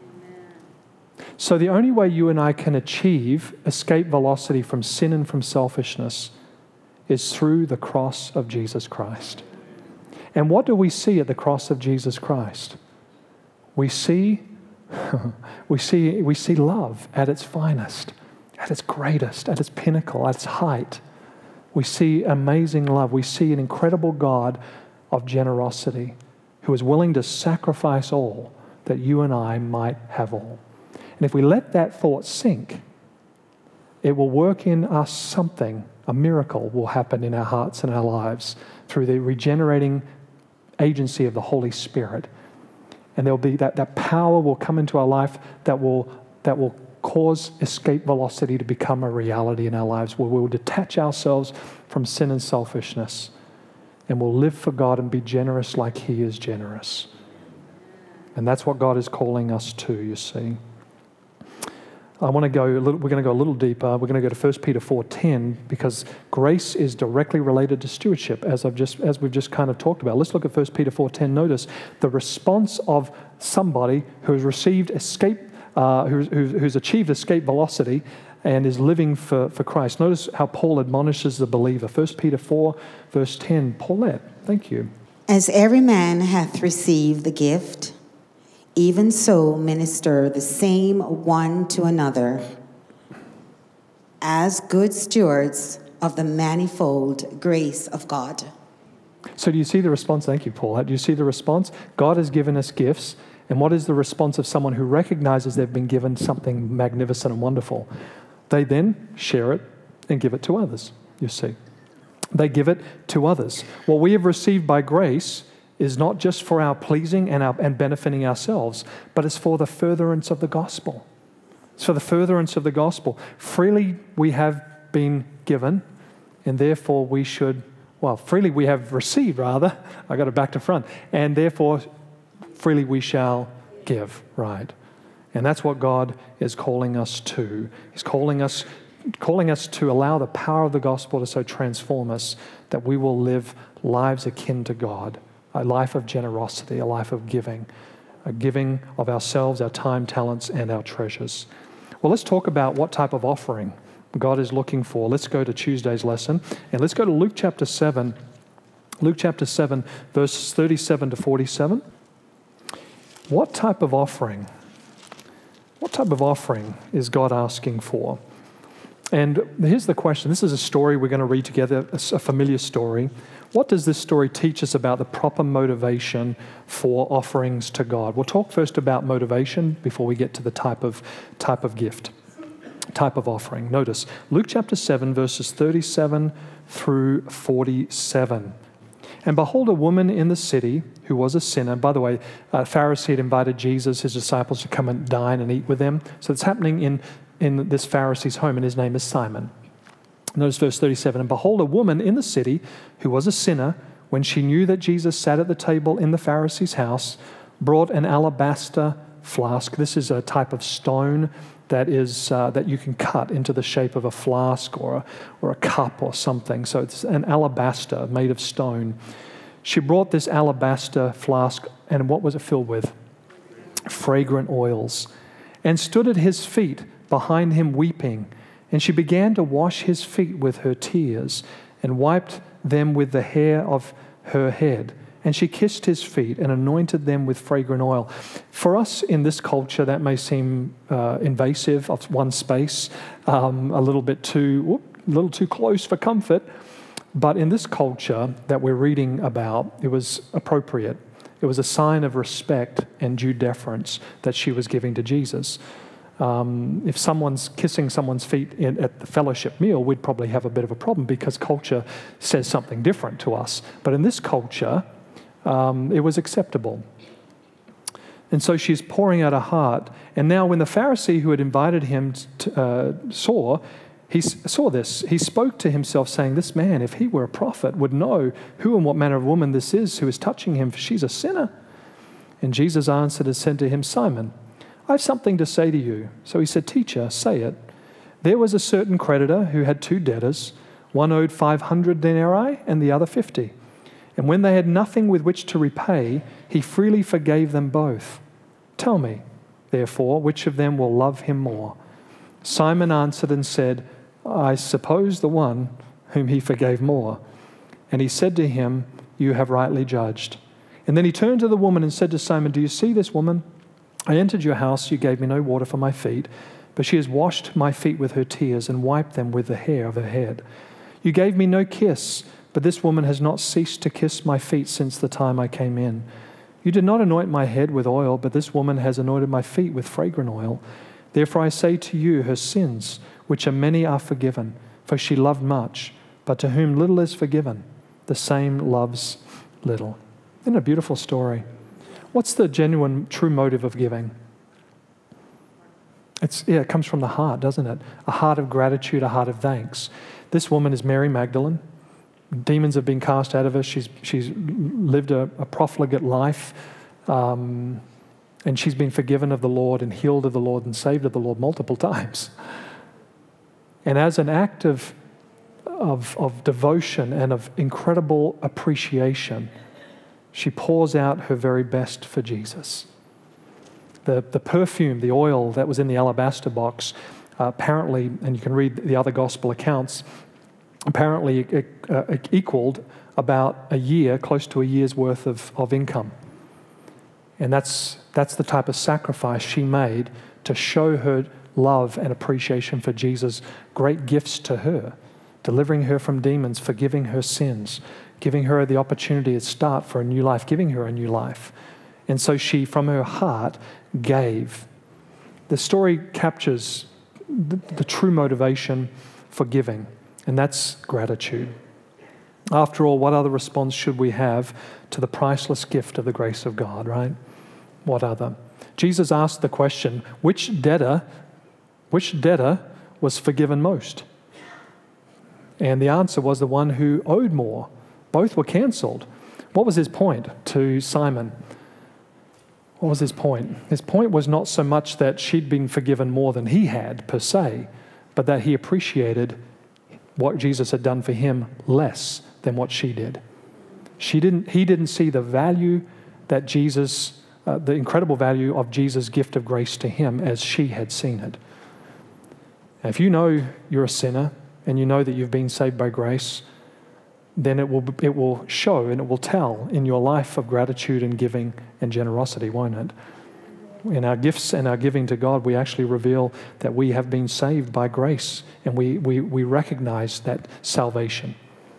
Speaker 2: So the only way you and I can achieve escape velocity from sin and from selfishness is through the cross of Jesus Christ. And what do we see at the cross of Jesus Christ? We see, we see, we see love at its finest, at its greatest, at its pinnacle, at its height. We see amazing love. We see an incredible God of generosity who is willing to sacrifice all that you and I might have all. And if we let that thought sink, it will work in us something. A miracle will happen in our hearts and our lives through the regenerating agency of the Holy Spirit. And there'll be that, that power will come into our life that will, that will cause escape velocity to become a reality in our lives, where we'll detach ourselves from sin and selfishness and we'll live for God and be generous like He is generous. And that's what God is calling us to, you see. I want to go a little, we're going to go a little deeper. We're going to go to First Peter four ten, because grace is directly related to stewardship, as I've just as we've just kind of talked about. Let's look at First Peter four ten. Notice the response of somebody who has received escape, uh, who's, who's achieved escape velocity and is living for, for Christ. Notice how Paul admonishes the believer. First Peter four, verse ten. Paulette, thank you.
Speaker 4: As every man hath received the gift, even so minister the same one to another, as good stewards of the manifold grace of God.
Speaker 2: So do you see the response? Thank you, Paul. Do you see the response? God has given us gifts. And what is the response of someone who recognizes they've been given something magnificent and wonderful? They then share it and give it to others, you see. They give it to others. What we have received by grace is not just for our pleasing and, our, and benefiting ourselves, but it's for the furtherance of the gospel. It's for the furtherance of the gospel. Freely we have been given, and therefore we should, well, freely we have received, rather. I got it back to front. And therefore, freely we shall give, right? And that's what God is calling us to. He's calling us, calling us to allow the power of the gospel to so transform us that we will live lives akin to God. A life of generosity, a life of giving, a giving of ourselves, our time, talents, and our treasures. Well, let's talk about what type of offering God is looking for. Let's go to Tuesday's lesson, and let's go to Luke chapter seven, Luke chapter seven, verses thirty-seven to forty-seven. What type of offering? What type of offering is God asking for? And here's the question. This is a story we're going to read together, a familiar story. What does this story teach us about the proper motivation for offerings to God? We'll talk first about motivation before we get to the type of type of gift, type of offering. Notice Luke chapter seven, verses thirty-seven through forty-seven. And behold, a woman in the city who was a sinner. By the way, a Pharisee had invited Jesus, his disciples, to come and dine and eat with them. So it's happening in, in this Pharisee's home, and his name is Simon. Notice verse thirty-seven. And behold, a woman in the city who was a sinner, when she knew that Jesus sat at the table in the Pharisee's house, brought an alabaster flask. This is a type of stone that is uh, that you can cut into the shape of a flask or a, or a cup or something. So it's an alabaster made of stone. She brought this alabaster flask, and what was it filled with? Fragrant oils, and stood at his feet behind him weeping. And she began to wash his feet with her tears and wiped them with the hair of her head. And she kissed his feet and anointed them with fragrant oil. For us in this culture, that may seem uh, invasive of one space, um, a little bit too, whoop, a little too close for comfort. But in this culture that we're reading about, it was appropriate. It was a sign of respect and due deference that she was giving to Jesus. Um, if someone's kissing someone's feet in, at the fellowship meal, we'd probably have a bit of a problem because culture says something different to us. But in this culture, Um, it was acceptable. And so she's pouring out her heart. And now when the Pharisee who had invited him to, uh, saw, he saw this, he spoke to himself saying, this man, if he were a prophet, would know who and what manner of woman this is who is touching him, for she's a sinner. And Jesus answered and said to him, Simon, I have something to say to you. So he said, Teacher, say it. There was a certain creditor who had two debtors. One owed five hundred denarii and the other fifty. And when they had nothing with which to repay, he freely forgave them both. Tell me, therefore, which of them will love him more? Simon answered and said, I suppose the one whom he forgave more. And he said to him, You have rightly judged. And then he turned to the woman and said to Simon, Do you see this woman? I entered your house, you gave me no water for my feet, but she has washed my feet with her tears and wiped them with the hair of her head. You gave me no kiss, but this woman has not ceased to kiss my feet since the time I came in. You did not anoint my head with oil, but this woman has anointed my feet with fragrant oil. Therefore I say to you, her sins, which are many, are forgiven, for she loved much. But to whom little is forgiven, the same loves little. Isn't it a beautiful story? What's the genuine, true motive of giving? It's yeah, it comes from the heart, doesn't it? A heart of gratitude, a heart of thanks. This woman is Mary Magdalene. Demons have been cast out of her. She's she's lived a, a profligate life, um, and she's been forgiven of the Lord and healed of the Lord and saved of the Lord multiple times. And as an act of of, of devotion and of incredible appreciation, she pours out her very best for Jesus. The the perfume, the oil that was in the alabaster box, uh, apparently, and you can read the other gospel accounts, apparently it, uh, it equaled about a year, close to a year's worth of, of income. And that's that's the type of sacrifice she made to show her love and appreciation for Jesus' great gifts to her, delivering her from demons, forgiving her sins, giving her the opportunity to start for a new life, giving her a new life. And so she, from her heart, gave. The story captures the, the true motivation for giving. And that's gratitude. After all, what other response should we have to the priceless gift of the grace of God, right? What other? Jesus asked the question, which debtor, which debtor was forgiven most? And the answer was the one who owed more. Both were cancelled. What was his point to Simon? What was his point? His point was not so much that she'd been forgiven more than he had, per se, but that he appreciated what Jesus had done for him less than what she did. She didn't. He didn't see the value that Jesus, uh, the incredible value of Jesus' gift of grace to him as she had seen it. And if you know you're a sinner and you know that you've been saved by grace, then it will it will show and it will tell in your life of gratitude and giving and generosity, won't it? In our gifts and our giving to God, we actually reveal that we have been saved by grace, and we, we, we recognize that salvation.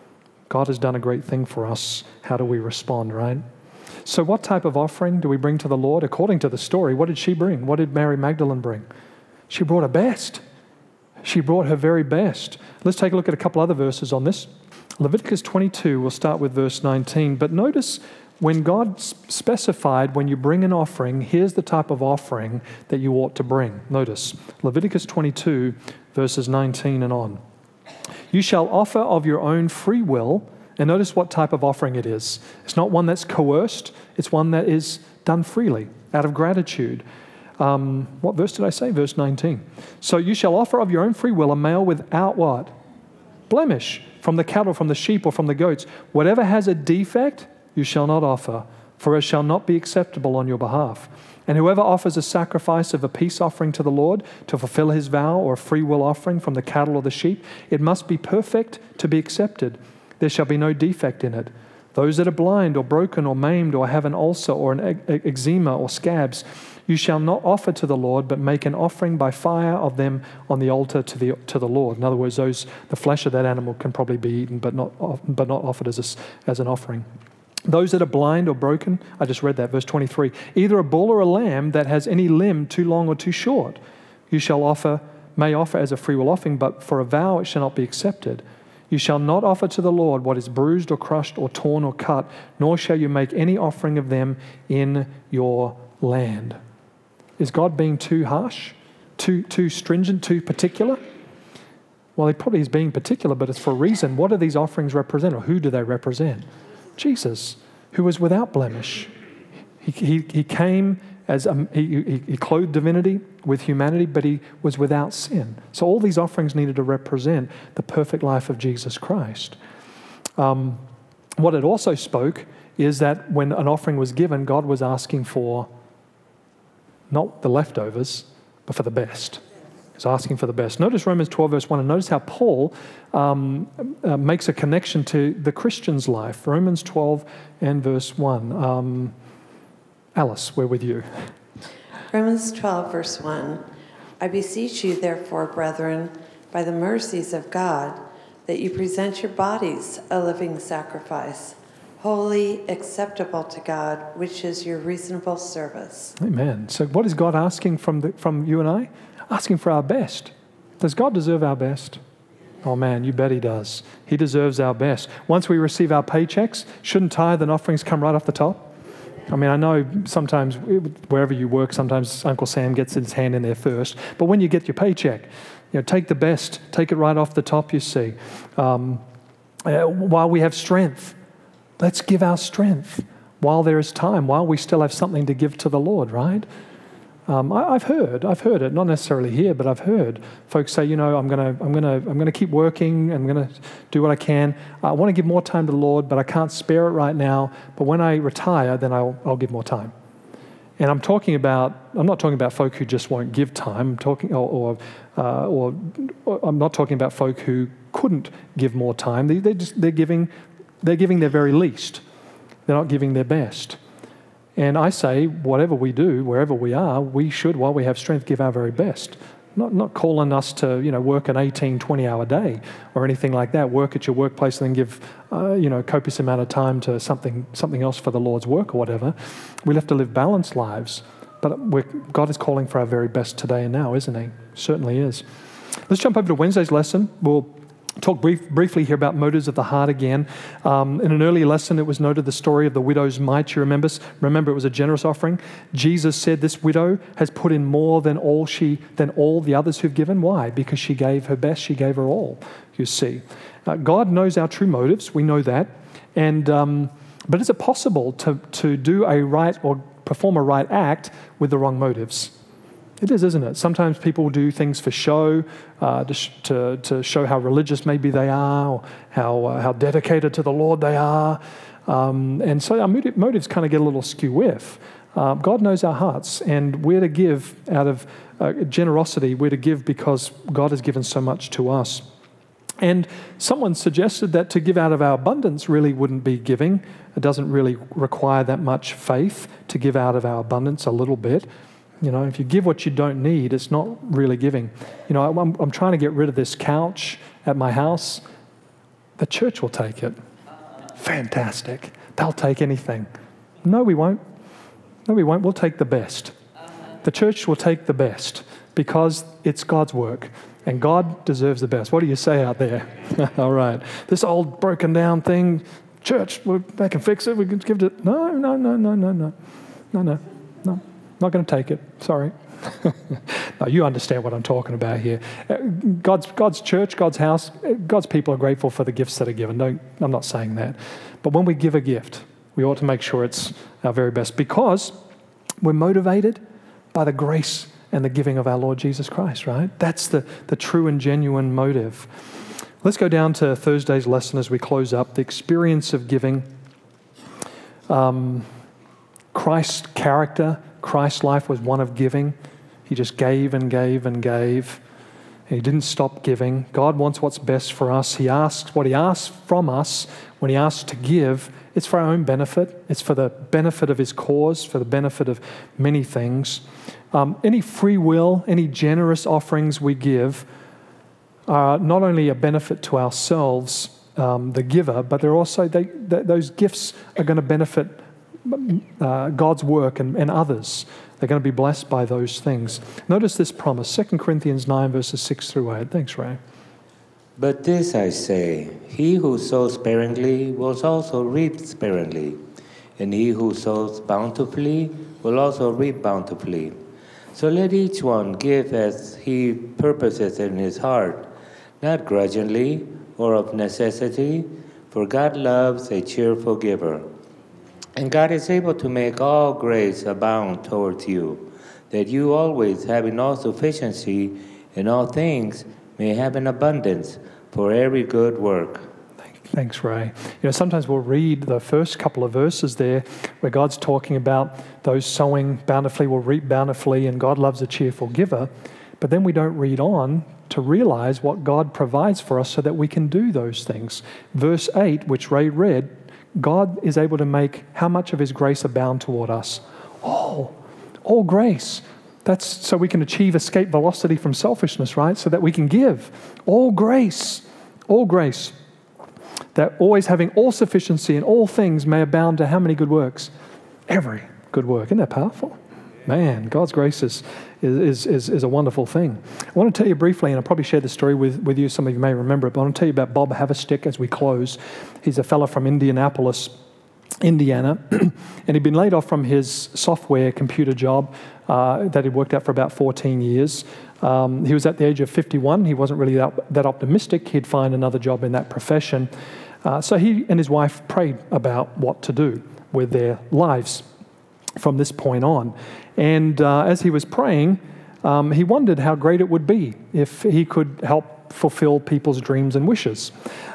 Speaker 2: God has done a great thing for us. How do we respond, right? So what type of offering do we bring to the Lord? According to the story, what did she bring? What did Mary Magdalene bring? She brought her best. She brought her very best. Let's take a look at a couple other verses on this. Leviticus twenty-two, we'll start with verse nineteen. But notice when God specified when you bring an offering, here's the type of offering that you ought to bring. Notice, Leviticus twenty-two, verses nineteen and on. You shall offer of your own free will, and notice what type of offering it is. It's not one that's coerced, it's one that is done freely, out of gratitude. Um, what verse did I say? Verse nineteen. So you shall offer of your own free will a male without what? Blemish, from the cattle, from the sheep, or from the goats. Whatever has a defect, you shall not offer, for it shall not be acceptable on your behalf. And whoever offers a sacrifice of a peace offering to the Lord to fulfill his vow, or a free will offering from the cattle or the sheep, it must be perfect to be accepted. There shall be no defect in it. Those that are blind or broken or maimed or have an ulcer or an eczema or scabs, you shall not offer to the Lord, but make an offering by fire of them on the altar to the to the Lord. In other words, those the flesh of that animal can probably be eaten, but not but not offered as a, as an offering. Those that are blind or broken, I just read that, verse twenty-three, either a bull or a lamb that has any limb too long or too short, you shall offer, may offer as a freewill offering, but for a vow it shall not be accepted. You shall not offer to the Lord what is bruised or crushed or torn or cut, nor shall you make any offering of them in your land. Is God being too harsh, too too stringent, too particular? Well, he probably is being particular, but it's for a reason. What do these offerings represent, or who do they represent? Jesus, who was without blemish. He, he, he came as a, he, he clothed divinity with humanity, but he was without sin. So all these offerings needed to represent the perfect life of Jesus Christ. Um, what it also spoke is that when an offering was given, God was asking for not the leftovers, but for the best. He's asking for the best. Notice Romans twelve, verse one, and notice how Paul um, uh, makes a connection to the Christian's life. Romans twelve and verse one. Um, Alice, we're with you.
Speaker 5: Romans twelve, verse one. I beseech you, therefore, brethren, by the mercies of God, that you present your bodies a living sacrifice, holy, acceptable to God, which is your reasonable service.
Speaker 2: Amen. So what is God asking from the, from you and I? Asking for our best. Does God deserve our best? Oh man, you bet he does. He deserves our best. Once we receive our paychecks, shouldn't tithe and offerings come right off the top? I mean, I know sometimes wherever you work, sometimes Uncle Sam gets his hand in there first. But when you get your paycheck, you know, take the best, take it right off the top, you see. Um, uh, while we have strength, let's give our strength while there is time, while we still have something to give to the Lord, right? Um, I, I've heard, I've heard it, not necessarily here, but I've heard folks say, you know, I'm gonna, I'm gonna, I'm gonna keep working. I'm gonna do what I can. I want to give more time to the Lord, but I can't spare it right now. But when I retire, then I'll, I'll give more time. And I'm talking about, I'm not talking about folk who just won't give time. I'm talking, or, or, uh, or, or I'm not talking about folk who couldn't give more time. They, they just, they're giving, they're giving their very least. They're not giving their best. And I say, whatever we do, wherever we are, we should, while we have strength, give our very best. Not not calling us to, you know, work an eighteen, twenty-hour day or anything like that. Work at your workplace and then give, uh, you know, a copious amount of time to something something else for the Lord's work or whatever. We have to live balanced lives. But we're, God is calling for our very best today and now, isn't he? Certainly is. Let's jump over to Wednesday's lesson. We'll talk brief, briefly here about motives of the heart again. Um, in an earlier lesson, it was noted the story of the widow's mite. You remember? Remember, it was a generous offering. Jesus said this widow has put in more than all she than all the others who've given. Why? Because she gave her best. She gave her all. You see, uh, God knows our true motives. We know that. And um, but is it possible to to do a right or perform a right act with the wrong motives? It is, isn't it? Sometimes people do things for show, uh, to, sh- to to show how religious maybe they are, or how uh, how dedicated to the Lord they are, um, and so our motiv- motives kind of get a little skew-whiff. Uh, God knows our hearts, and we're to give out of uh, generosity. We're to give because God has given so much to us. And someone suggested that to give out of our abundance really wouldn't be giving. It doesn't really require that much faith to give out of our abundance a little bit. You know, if you give what you don't need, it's not really giving. You know, I'm, I'm trying to get rid of this couch at my house. The church will take it. Fantastic. They'll take anything. No, we won't. No, we won't. We'll take the best. The church will take the best because it's God's work. And God deserves the best. What do you say out there? All right. This old broken down thing, church, we they can fix it. We can give it. No, no, no, no, no, no. No, no, no. Not going to take it. Sorry. No, you understand what I'm talking about here. God's God's church, God's house, God's people are grateful for the gifts that are given. Don't, I'm not saying that. But when we give a gift, we ought to make sure it's our very best because we're motivated by the grace and the giving of our Lord Jesus Christ, right? That's the, the true and genuine motive. Let's go down to Thursday's lesson as we close up. The experience of giving. Um, Christ's character, Christ's life was one of giving. He just gave and gave and gave. And he didn't stop giving. God wants what's best for us. He asks what he asks from us when he asks to give. It's for our own benefit. It's for the benefit of his cause, for the benefit of many things. Um, any free will, any generous offerings we give are not only a benefit to ourselves, um, the giver, but they're also, they, th- those gifts are going to benefit uh, God's work and, and others. They're going to be blessed by those things. Notice this promise, Second Corinthians nine, verses six through eight. Thanks, Ray.
Speaker 6: But this I say, he who sows sparingly will also reap sparingly, and he who sows bountifully will also reap bountifully. So let each one give as he purposes in his heart, not grudgingly or of necessity, for God loves a cheerful giver. And God is able to make all grace abound towards you, that you always, having all sufficiency in all things, may have an abundance for every good work.
Speaker 2: Thanks, Ray. You know, sometimes we'll read the first couple of verses there where God's talking about those sowing bountifully will reap bountifully and God loves a cheerful giver. But then we don't read on to realize what God provides for us so that we can do those things. Verse eight, which Ray read, God is able to make how much of his grace abound toward us? All. All grace. That's so we can achieve escape velocity from selfishness, right? So that we can give. All grace. All grace. That always having all sufficiency in all things may abound to how many good works? Every good work. Isn't that powerful? Man, God's grace is, is, is, is a wonderful thing. I want to tell you briefly, and I'll probably share the story with, with you. Some of you may remember it, but I want to tell you about Bob Haverstick as we close. He's a fellow from Indianapolis, Indiana, and he'd been laid off from his software computer job uh, that he'd worked at for about fourteen years. Um, he was at the age of fifty-one. He wasn't really that, that optimistic he'd find another job in that profession. Uh, so he and his wife prayed about what to do with their lives from this point on. And uh, as he was praying, um, he wondered how great it would be if he could help fulfill people's dreams and wishes.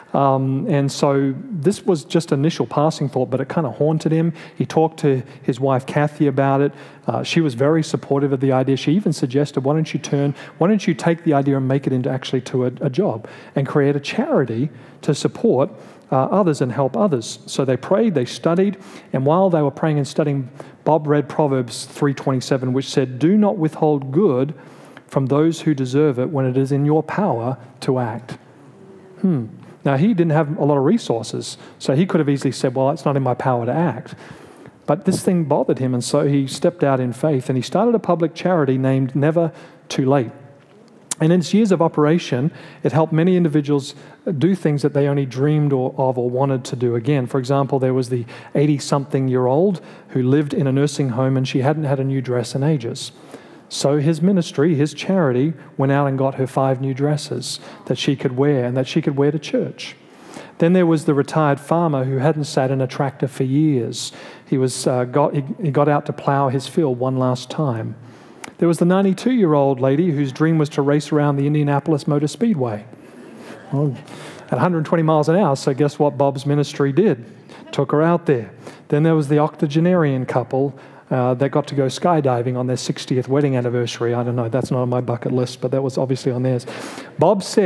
Speaker 2: Um, and so this was just initial passing thought, but it kind of haunted him. He talked to his wife, Kathy, about it. Uh, she was very supportive of the idea. She even suggested, why don't you turn, why don't you take the idea and make it into actually to a, a job and create a charity to support uh, others and help others. So they prayed, they studied, and while they were praying and studying, Bob read Proverbs three twenty-seven, which said, do not withhold good from those who deserve it when it is in your power to act. Hmm. Now, he didn't have a lot of resources, so he could have easily said, well, it's not in my power to act. But this thing bothered him, and so he stepped out in faith, and he started a public charity named Never Too Late. And in its years of operation, it helped many individuals do things that they only dreamed or, of or wanted to do again. For example, there was the eighty-something-year-old who lived in a nursing home, and she hadn't had a new dress in ages. So his ministry, his charity, went out and got her five new dresses that she could wear and that she could wear to church. Then there was the retired farmer who hadn't sat in a tractor for years. He was uh, got he, he got out to plow his field one last time. There was the ninety-two-year-old lady whose dream was to race around the Indianapolis Motor Speedway. Well, at one hundred twenty miles an hour, so guess what Bob's ministry did? Took her out there. Then there was the octogenarian couple Uh, that got to go skydiving on their sixtieth wedding anniversary. I don't know, that's not on my bucket list, but that was obviously on theirs. Bob said,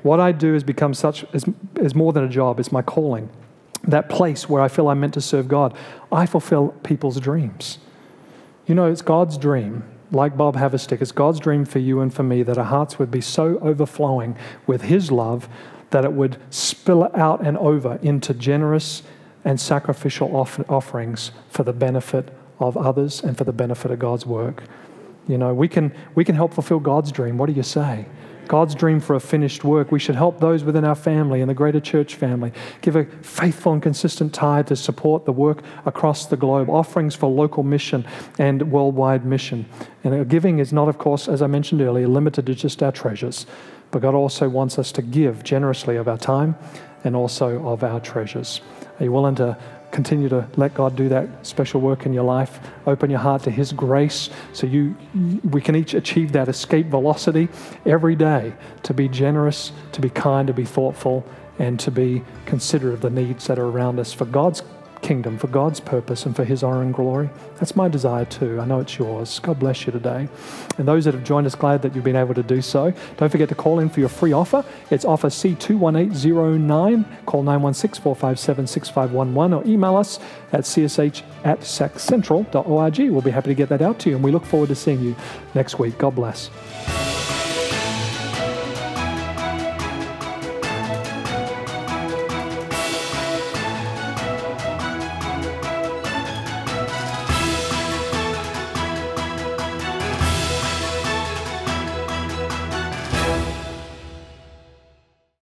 Speaker 2: what I do has become such, is, is more than a job, it's my calling. That place where I feel I'm meant to serve God, I fulfill people's dreams. You know, it's God's dream, like Bob Haverstick, it's God's dream for you and for me that our hearts would be so overflowing with His love that it would spill out and over into generous and sacrificial off- offerings for the benefit of others and for the benefit of God's work. You know, we can we can help fulfill God's dream. What do you say? God's dream for a finished work. We should help those within our family and the greater church family. Give a faithful and consistent tithe to support the work across the globe. Offerings for local mission and worldwide mission. And our giving is not, of course, as I mentioned earlier, limited to just our treasures. But God also wants us to give generously of our time and also of our treasures. Are you willing to continue to let God do that special work in your life? Open your heart to His grace so you we can each achieve that escape velocity every day, to be generous, to be kind, to be thoughtful, and to be considerate of the needs that are around us for God's kingdom, for God's purpose, and for His honor and glory. That's my desire too. I know it's yours. God bless you today. And those that have joined us, glad that you've been able to do so. Don't forget to call in for your free offer. It's offer C two one eight zero nine. Call nine one six, four five seven, six five one one or email us at c s h at sac central dot org. We'll be happy to get that out to you, and we look forward to seeing you next week. God bless.